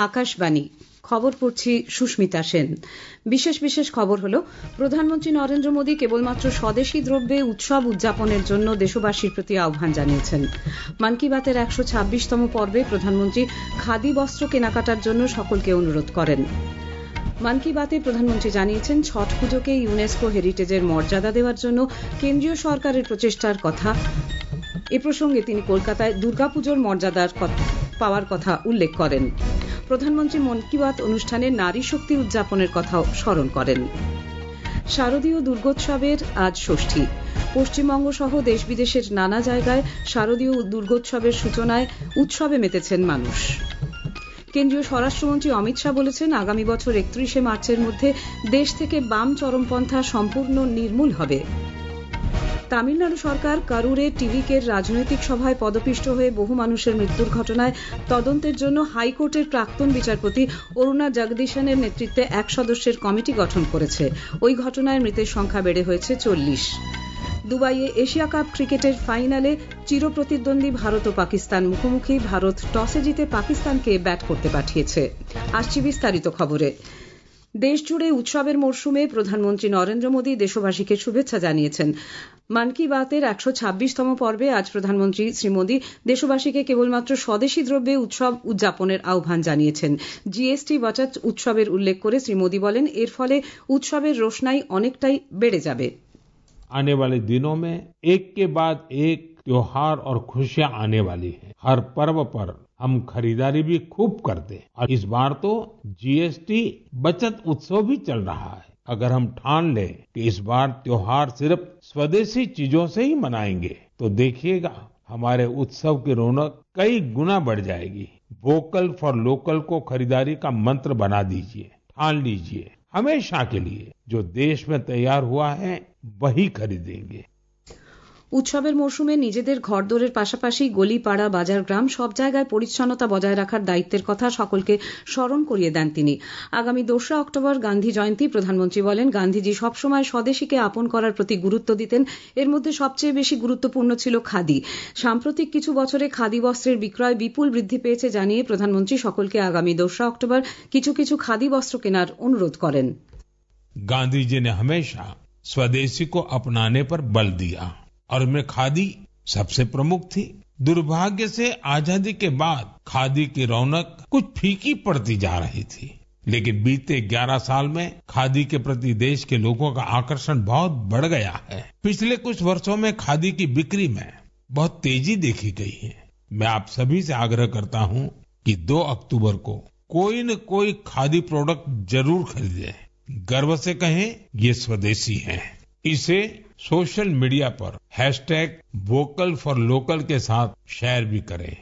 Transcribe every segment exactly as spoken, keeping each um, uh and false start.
আকাশবাণী খবর পড়ছি সুস্মিতা সেন। বিশেষ বিশেষ খবর হলো, প্রধানমন্ত্রী নরেন্দ্র মোদী কেবলমাত্র স্বদেশী দ্রব্যে উৎসব উদযাপনের জন্য দেশবাসীর প্রতি আহ্বান জানিয়েছেন। মন কি বাতের একশো ছাব্বিশতম পর্বে প্রধানমন্ত্রী খাদি বস্ত্র কেনাকাটার জন্য সকলকে অনুরোধ করেন। মন কি বাতে প্রধানমন্ত্রী জানিয়েছেন, ছট পুজোকে ইউনেস্কো হেরিটেজের মর্যাদা দেওয়ার জন্য কেন্দ্রীয় সরকারের প্রচেষ্টার কথা। এ প্রসঙ্গে তিনি কলকাতায় দুর্গাপুজোর মর্যাদার পাওয়ার কথা উল্লেখ করেন। প্রধানমন্ত্রী মন কি বাত অনুষ্ঠানে নারী শক্তি উদযাপনের কথাও স্মরণ করেন। শারদীয় দুর্গোৎসবের আজ ষষ্ঠী। পশ্চিমবঙ্গ সহ দেশ বিদেশের নানা জায়গায় শারদীয় দুর্গোৎসবের সূচনায় উৎসবে মেতেছেন মানুষ। কেন্দ্রীয় স্বরাষ্ট্রমন্ত্রী অমিত শাহ বলেছেন, আগামী বছর একত্রিশে মার্চের মধ্যে দেশ থেকে বাম চরমপন্থা সম্পূর্ণ নির্মূল হবে। তামিলনাড়ু সরকার কারুরে টিভিকের রাজনৈতিক সভায় পদপিষ্ট হয়ে বহু মানুষের মৃত্যুর ঘটনায় তদন্তের জন্য হাইকোর্টের প্রাক্তন বিচারপতি অরুণা জগদীশনের নেতৃত্বে এক সদস্যের কমিটি গঠন করেছে। ওই ঘটনায় মৃতের সংখ্যা বেড়ে হয়েছে চল্লিশ। দুবাইয়ে এশিয়া কাপ ক্রিকেটের ফাইনালে চিরপ্রতিদ্বন্দ্বী ভারত ও পাকিস্তান মুখোমুখি। ভারত টসে জিতে পাকিস্তানকে ব্যাট করতে পাঠিয়েছে। আসছি বিস্তারিত খবরে। দেশজুড়ে উৎসবের মরশুমে প্রধানমন্ত্রী নরেন্দ্র মোদী দেশবাসীকে শুভেচ্ছা জানিয়েছেন। মন কি বাতের একশো ছাব্বিশতম পর্বে আজ প্রধানমন্ত্রী শ্রী মোদী দেশবাসীকে কেবলমাত্র স্বদেশী দ্রব্যে উৎসব উদযাপনের আহ্বান জানিয়েছেন। জিএসটি বাচত উৎসবের উল্লেখ করে শ্রী মোদী বলেন, এর ফলে উৎসবের রোশনাই অনেকটাই বেড়ে যাবে। आने वाले दिनों में एक के बाद एक त्योहार और खुशियां आने वाली हैं। हर पर्व पर हम खरीदारी भी खूब करते हैं और इस बार तो जीएसटी बचत उत्सव भी चल रहा है। अगर हम ठान लें कि इस बार त्योहार सिर्फ स्वदेशी चीजों से ही मनाएंगे तो देखिएगा हमारे उत्सव की रौनक कई गुना बढ़ जाएगी। वोकल फॉर लोकल को खरीदारी का मंत्र बना दीजिए, ठान लीजिए। हमेशा के लिए जो देश में तैयार हुआ है वही खरीदेंगे। উৎসবের মরশুমে নিজেদের ঘরদোরের পাশাপাশি গলি পাড়া বাজার গ্রাম সব জায়গায় পরিচ্ছন্নতা বজায় রাখার দায়িত্বের কথা সকলকে স্মরণ করিয়ে দেন তিনি। আগামী দোসরা অক্টোবর গান্ধী জয়ন্তী। প্রধানমন্ত্রী বলেন, গান্ধীজি সবসময় স্বদেশীকে আপন করার প্রতি গুরুত্ব দিতেন। এর মধ্যে সবচেয়ে বেশি গুরুত্বপূর্ণ ছিল খাদি। সাম্প্রতিক কিছু বছরে খাদি বস্ত্রের বিক্রয় বিপুল বৃদ্ধি পেয়েছে জানিয়ে প্রধানমন্ত্রী সকলকে আগামী দোসরা অক্টোবর কিছু কিছু খাদি বস্ত্র কেনার অনুরোধ করেন। गांधी ने हमेशा स्वदेशी को अपनाने पर बल दिया और उनमें खादी सबसे प्रमुख थी। दुर्भाग्य से आजादी के बाद खादी की रौनक कुछ फीकी पड़ती जा रही थी, लेकिन बीते ग्यारह साल में खादी के प्रति देश के लोगों का आकर्षण बहुत बढ़ गया है। पिछले कुछ वर्षों में खादी की बिक्री में बहुत तेजी देखी गई है। मैं आप सभी से आग्रह करता हूं कि दो अक्टूबर को कोई न कोई खादी प्रोडक्ट जरूर खरीदे। गर्व से कहें ये स्वदेशी है। इसे सोशल मीडिया पर हैशटैग वोकल फॉर लोकल के साथ शेयर भी करें।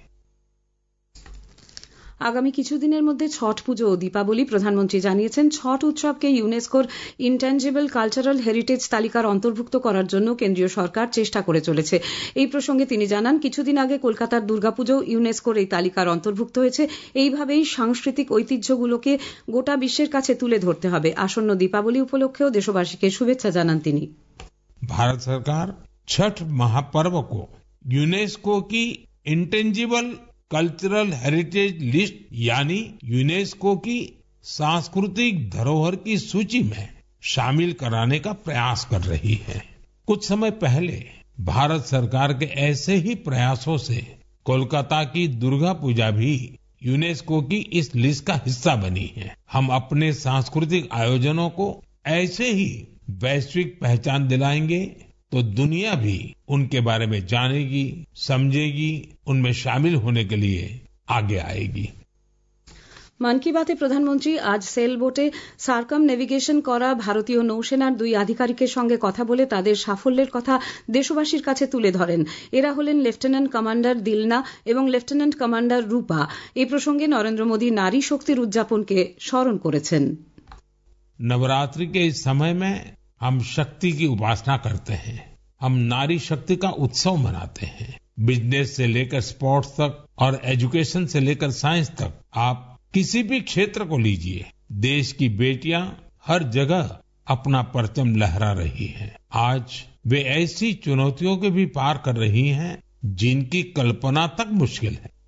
আগামী কিছুদিনের মধ্যে ছট পুজো ও দীপাবলি। প্রধানমন্ত্রী জানিয়েছেন, ছট উৎসবকে ইউনেস্কোর ইনট্যাঞ্জিবল কালচারাল হেরিটেজ তালিকার অন্তর্ভুক্ত করার জন্য কেন্দ্রীয় সরকার চেষ্টা করে চলেছে। এই প্রসঙ্গে তিনি জানান, কিছুদিন আগে কলকাতার দুর্গাপুজো ইউনেস্কোর এই তালিকার অন্তর্ভুক্ত হয়েছে। এইভাবেই সাংস্কৃতিক ঐতিহ্যগুলোকে গোটা বিশ্বের কাছে তুলে ধরতে হবে। আসন্ন দীপাবলি উপলক্ষেও দেশবাসীকে শুভেচ্ছা জানান তিনি। भारत सरकार छठ महापर्व को यूनेस्को की इंटेंजिबल कल्चरल हेरिटेज लिस्ट यानी यूनेस्को की सांस्कृतिक धरोहर की सूची में शामिल कराने का प्रयास कर रही है। कुछ समय पहले भारत सरकार के ऐसे ही प्रयासों से कोलकाता की दुर्गा पूजा भी यूनेस्को की इस लिस्ट का हिस्सा बनी है। हम अपने सांस्कृतिक आयोजनों को ऐसे ही वैश्विक पहचान दिलाएंगे तो दुनिया भी उनके बारे में जानेगी, समझेगी, उनमें शामिल होने के लिए आगे आएगी। মন কি বাতে প্রধানমন্ত্রী আজ সেল বোটে সার্কাম নেভিগেশন করা ভারতীয় নৌসেনার দুই আধিকারিকের সঙ্গে কথা বলে তাদের সাফল্যের কথা দেশবাসীর কাছে তুলে ধরেন। এরা হলেন লেফটেন্যান্ট কমান্ডার দিলনা এবং লেফটেন্যান্ট কমান্ডার রূপা। এই প্রসঙ্গে নরেন্দ্র মোদী নারী শক্তির উদযাপনকে স্মরণ করেছেন। नवरात्रि के इस समय में हम शक्ति की उपासना करते हैं। हम नारी शक्ति का उत्सव मनाते हैं। बिजनेस से लेकर स्पोर्ट्स तक और एजुकेशन से लेकर साइंस तक आप किसी भी क्षेत्र को लीजिए, देश की बेटियां हर जगह अपना परचम लहरा रही हैं। आज वे ऐसी चुनौतियों के भी पार कर रही हैं जिनकी कल्पना तक मुश्किल है।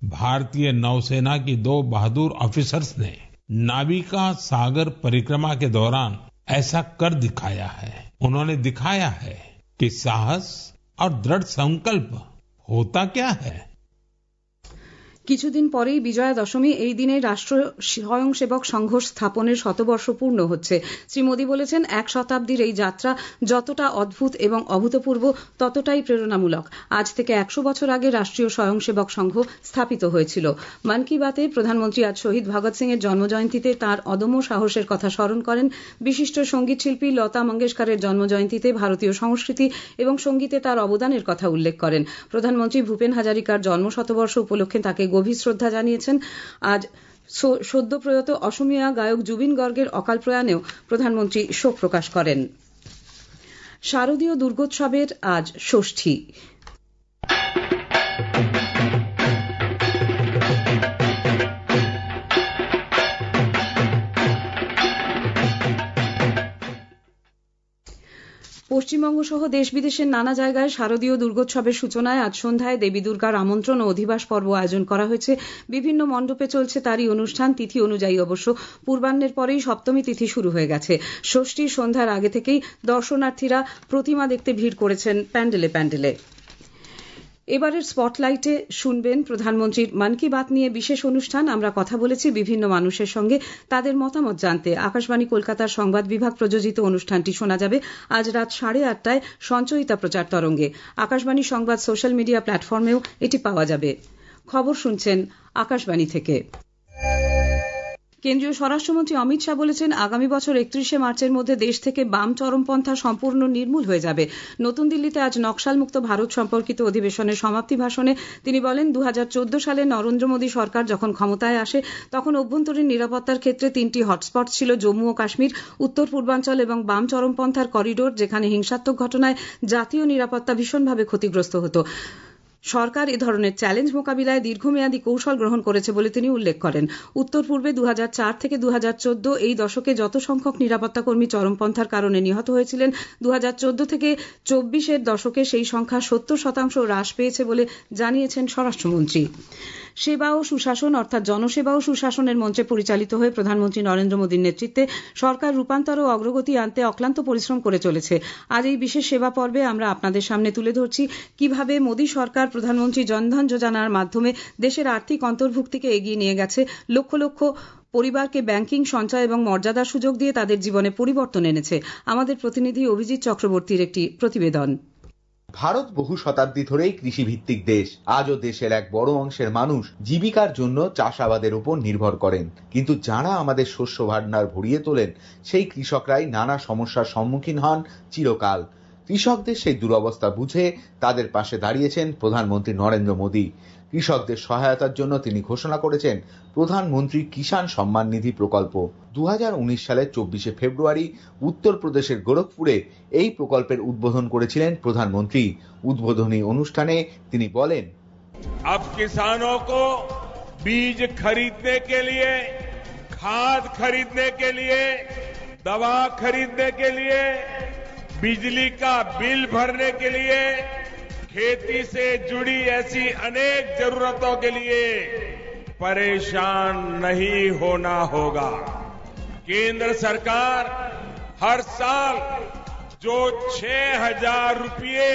भारतीय नौसेना की दो बहादुर ऑफिसर्स ने नाविका सागर परिक्रमा के दौरान ऐसा कर दिखाया है। उन्होंने दिखाया है कि साहस और दृढ़ संकल्प होता क्या है। কিছুদিন পরেই বিজয়া দশমী, এই দিনে রাষ্ট্রীয় স্বয়ংসেবক সংঘ স্থাপনের শতবর্ষ পূর্ণ হচ্ছে। শ্রী মোদী বলেছেন, এক শতাব্দীর এই যাত্রা যতটা অদ্ভুত এবং অভূতপূর্ব ততটাই প্রেরণামূলক। আজ থেকে একশো বছর আগে রাষ্ট্রীয় স্বয়ংসেবক সংঘ স্থাপিত হয়েছিল। মন কি বাতে প্রধানমন্ত্রী আজ শহীদ ভগৎ সিং এর জন্মজয়ন্তীতে তাঁর অদম্য সাহসের কথা স্মরণ করেন। বিশিষ্ট সঙ্গীত শিল্পী লতা মঙ্গেশকরের জন্মজয়ন্তীতে ভারতীয় সংস্কৃতি এবং সঙ্গীতে তাঁর অবদানের কথা উল্লেখ করেন। প্রধানমন্ত্রী ভূপেন হাজারিকার জন্ম শতবর্ষ উপলক্ষে তাঁকে গভীর শ্রদ্ধা জানিয়েছেন। আজ সদ্য প্রয়াত অসমিয়া গায়ক জুবিন গর্গের অকাল প্রয়াণেও প্রধানমন্ত্রী শোক প্রকাশ করেন। শারদীয় দুর্গোৎসবের আজ ষষ্ঠী। পশ্চিমবঙ্গ সহ দেশ বিদেশের নানা জায়গায় শারদীয় দুর্গোৎসবের সূচনায় আজ সন্ধ্যায় দেবী দুর্গার আমন্ত্রণ ও অধিবাস পর্ব আয়োজন করা হয়েছে। বিভিন্ন মণ্ডপে চলছে তারই অনুষ্ঠান। তিথি অনুযায়ী অবশ্য পূর্বাহ্নের পরেই সপ্তমী তিথি শুরু হয়ে গেছে। ষষ্ঠীর সন্ধ্যার আগে থেকেই দর্শনার্থীরা প্রতিমা দেখতে ভিড় করেছেন প্যান্ডেলে প্যান্ডেলে। এবারের স্পটলাইটে শুনবেন প্রধানমন্ত্রীর মন কি বাত নিয়ে বিশেষ অনুষ্ঠান। আমরা কথা বলেছি বিভিন্ন মানুষের সঙ্গে, তাদের মতামত জানতে। আকাশবাণী কলকাতার সংবাদ বিভাগ প্রযোজিত অনুষ্ঠানটি শোনা যাবে আজ রাত সাড়ে আটটায় সঞ্চয়িতা প্রচার তরঙ্গে। আকাশবাণী সংবাদ সোশ্যাল মিডিয়া প্ল্যাটফর্মেও এটি পাওয়া যাবে। খবর শুনছেন আকাশবাণী থেকে। কেন্দ্রীয় স্বরাষ্ট্রমন্ত্রী অমিত শাহ বলেছেন, আগামী বছর একত্রিশে মার্চের মধ্যে দেশ থেকে বাম চরমপন্থা সম্পূর্ণ নির্মূল হয়ে যাবে। নতুন দিল্লিতে আজ নকশাল মুক্ত ভারত সম্পর্কিত অধিবেশনের সমাপ্তি ভাষণে তিনি বলেন, দু হাজার চোদ্দ সালে নরেন্দ্র মোদী সরকার যখন ক্ষমতায় আসে তখন অভ্যন্তরীণ নিরাপত্তার ক্ষেত্রে তিনটি হটস্পট ছিল, জম্মু ও কাশ্মীর, উত্তর পূর্বাঞ্চল এবং বাম চরমপন্থার করিডোর, যেখানে হিংসাত্মক ঘটনায় জাতীয় নিরাপত্তা ভীষণভাবে ক্ষতিগ্রস্ত হতো। সরকার এ ধরনের চ্যালেঞ্জ মোকাবিলায় দীর্ঘমেয়াদী কৌশল গ্রহণ করেছে বলে তিনি উল্লেখ করেন। উত্তর পূর্বে দু হাজার চার থেকে দু হাজার চোদ্দ এই দশকে যত সংখ্যক নিরাপত্তা কর্মী চরমপন্থার কারণে নিহত হয়েছিলেন, দু হাজার চোদ্দ থেকে চব্বিশের দশকে সেই সংখ্যা সত্তর শতাংশ হ্রাস পেয়েছে বলে জানিয়েছেন স্বরাষ্ট্রমন্ত্রী। সেবা ও সুশাসন অর্থাৎ জনসেবা ও সুশাসনের মঞ্চে পরিচালিত হয়ে প্রধানমন্ত্রী নরেন্দ্র মোদীর নেতৃত্বে সরকার রূপান্তর ও অগ্রগতি আনতে অক্লান্ত পরিশ্রম করে চলেছে। আজ এই বিশেষ সেবা পর্বে আমরা আপনাদের সামনে তুলে ধরছি কিভাবে মোদী সরকার প্রধানমন্ত্রী জনধন যোজনার মাধ্যমে দেশের আর্থিক অন্তর্ভুক্তিকে এগিয়ে নিয়ে গেছে। লক্ষ লক্ষ পরিবারকে ব্যাংকিং, সঞ্চয় এবং মর্যাদার সুযোগ দিয়ে তাদের জীবনে পরিবর্তন এনেছে। আমাদের প্রতিনিধি অভিজিৎ চক্রবর্তীর একটি প্রতিবেদন। ভারত বহু শতাব্দী ধরেই কৃষিভিত্তিক দেশ। আজও দেশের এক বড় অংশের মানুষ জীবিকার জন্য চাষাবাদের উপর নির্ভর করেন। কিন্তু যারা আমাদের শস্য ভান্ডার ভরিয়ে তোলেন সেই কৃষকরাই নানা সমস্যার সম্মুখীন হন চিরকাল। কৃষকদের সেই দুরবস্থা বুঝে তাদের পাশে দাঁড়িয়েছেন প্রধানমন্ত্রী নরেন্দ্র মোদী। কৃষকদের সহায়তার জন্য তিনি ঘোষণা করেছেন প্রধানমন্ত্রী কিষাণ সম্মান নিধি প্রকল্প। দু হাজার উনিশ সালের চব্বিশে ফেব্রুয়ারি উত্তরপ্রদেশের গোরখপুরে এই প্রকল্পের উদ্বোধন করেছিলেন প্রধানমন্ত্রী। উদ্বোধনী অনুষ্ঠানে তিনি বলেন, अब किसानों को बीज खरीदने के लिए, खाद खरीदने के लिए, दवा खरीदने के लिए, बिजली का बिल भरने के लिए, खेती से जुड़ी ऐसी अनेक जरूरतों के लिए परेशान नहीं होना होगा। केंद्र सरकार हर साल जो छह हजार रुपये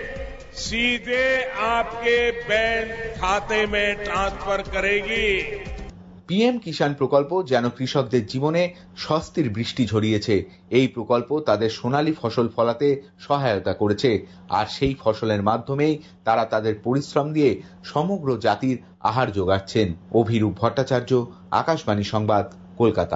सीधे आपके बैंक खाते में ट्रांसफर करेगी। পিএম কিষাণ প্রকল্প যেন কৃষকদের জীবনে স্বস্তির বৃষ্টি ঝরিয়েছে। এই প্রকল্প তাদের সোনালী ফসল ফলাতে সহায়তা করেছে, আর সেই ফসলের মাধ্যমেই তারা তাদের পরিশ্রম দিয়ে সমগ্র জাতির আহার যোগাচ্ছেন। অভিরূপ ভট্টাচার্য, আকাশবাণী সংবাদ, কলকাতা।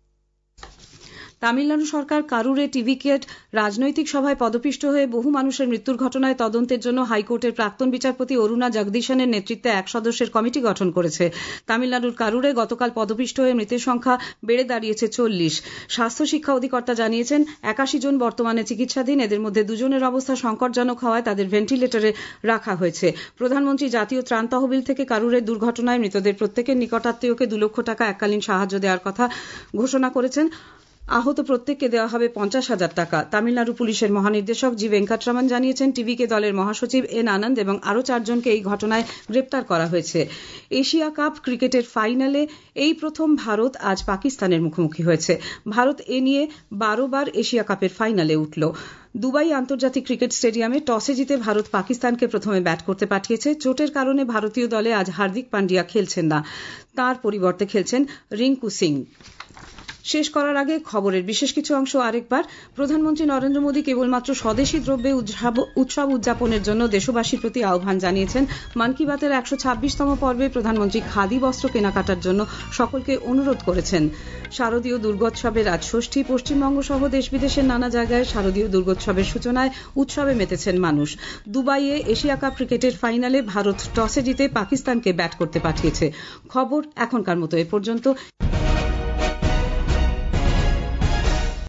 তামিলনাড়ু সরকার কারুরে টিভিকেট রাজনৈতিক সভায় পদপিষ্ট হয়ে বহু মানুষের মৃত্যুর ঘটনায় তদন্তের জন্য হাইকোর্টের প্রাক্তন বিচারপতি অরুণা জগদীশনের নেতৃত্বে এক সদস্যের কমিটি গঠন করেছে। তামিলনাড়ুর কারুরে গতকাল পদপিষ্ট হয়ে মৃতের সংখ্যা বেড়ে দাঁড়িয়েছে চল্লিশ। স্বাস্থ্য শিক্ষা অধিকর্তা জানিয়েছেন, একাশি জন বর্তমানে চিকিৎসাধীন। এদের মধ্যে দুজনের অবস্থা সংকটজনক হওয়ায় তাদের ভেন্টিলেটরে রাখা হয়েছে। প্রধানমন্ত্রী জাতীয় ত্রাণ তহবিল থেকে কারুরের দুর্ঘটনায় মৃতদের প্রত্যেকের নিকটাত্মীয়কে দু লক্ষ টাকা এককালীন সাহায্য দেওয়ার কথা ঘোষণা করেছেন। আহত প্রত্যেককে দেওয়া হবে পঞ্চাশ হাজার টাকা। তামিলনাড়ু পুলিশের মহানির্দেশক জি ভেঙ্কটরমন জানিয়েছেন, টিভিকে দলের মহাসচিব এন আনন্দ এবং আরও চারজনকে এই ঘটনায় গ্রেপ্তার করা হয়েছে। এশিয়া কাপ ক্রিকেটের ফাইনালে এই প্রথম ভারত আজ পাকিস্তানের মুখোমুখি হয়েছে। ভারত এ নিয়ে বারো বার এশিয়া কাপের ফাইনালে উঠল। দুবাই আন্তর্জাতিক ক্রিকেট স্টেডিয়ামে টসে জিতে ভারত পাকিস্তানকে প্রথমে ব্যাট করতে পাঠিয়েছে। চোটের কারণে ভারতীয় দলে আজ হার্দিক পান্ডিয়া খেলছেন না, তার পরিবর্তে খেলছেন রিঙ্কু সিং। শেষ করার আগে খবরের বিশেষ কিছু অংশ আরেকবার। প্রধানমন্ত্রী নরেন্দ্র মোদী কেবলমাত্র স্বদেশী দ্রব্যে উৎসব উদযাপনের জন্য দেশবাসীর প্রতি আহ্বান জানিয়েছেন। মন কি বাতের একশো ছাব্বিশতম পর্বে প্রধানমন্ত্রী খাদি বস্ত্র কেনাকাটার জন্য সকলকে অনুরোধ করেছেন। শারদীয় দুর্গোৎসবের আজ ষষ্ঠী। পশ্চিমবঙ্গ সহ দেশ বিদেশের নানা জায়গায় শারদীয় দুর্গোৎসবের সূচনায় উৎসবে মেতেছেন মানুষ। দুবাইয়ে এশিয়া কাপ ক্রিকেটের ফাইনালে ভারত টসে জিতে পাকিস্তানকে ব্যাট করতে পাঠিয়েছে। খবর এখনকার মতো এ পর্যন্ত।